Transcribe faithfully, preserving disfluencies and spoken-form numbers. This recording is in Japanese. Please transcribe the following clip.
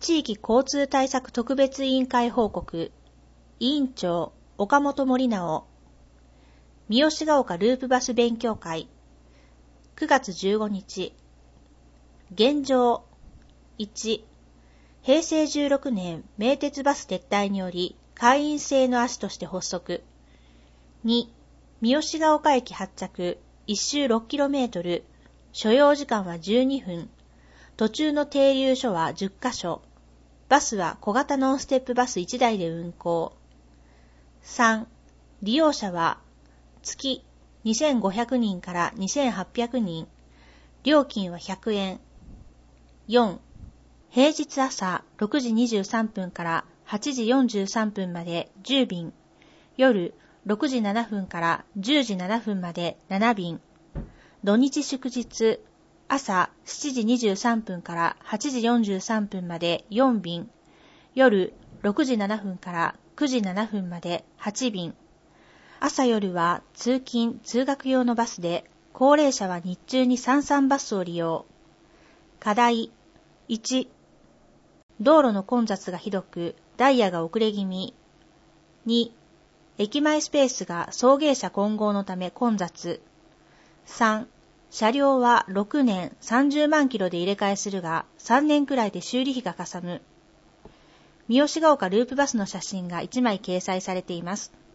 地域交通対策特別委員会報告。委員長、岡本森直。三好ヶ丘ループバス勉強会。くがつじゅうごにち。現状。いち、へいせいじゅうろくねん名鉄バス撤退により会員制の足として発足。に、三好ヶ丘駅発着、いっ周 ろくキロメートル、所要時間はじゅうにふん、途中の停留所はじゅっかしょ、バスは小型ノンステップバスいちだいで運行。さん、利用者は月にせんごひゃくにんからにせんはっぴゃくにん、料金はひゃくえん。よん、平日朝ろくじにじゅうさんぷんからはちじよんじゅうさんぷんまでじゅうびん、夜ろくじななふんからじゅうじななふんまでななびん、土日祝日、朝しちじにじゅうさんぷんからはちじよんじゅうさんぷんまでよんびん、夜ろくじななふんからくじななふんまではちびん、朝夜は通勤・通学用のバスで、高齢者は日中にさんさんバスを利用。課題いち、道路の混雑がひどく、ダイヤが遅れ気味。に、駅前スペースが送迎車混合のため混雑。さん、車両はろくねんさんじゅうまんキロで入れ替えするが、さんねんくらいで修理費がかさむ。三好ヶ丘ループバスの写真がいちまい掲載されています。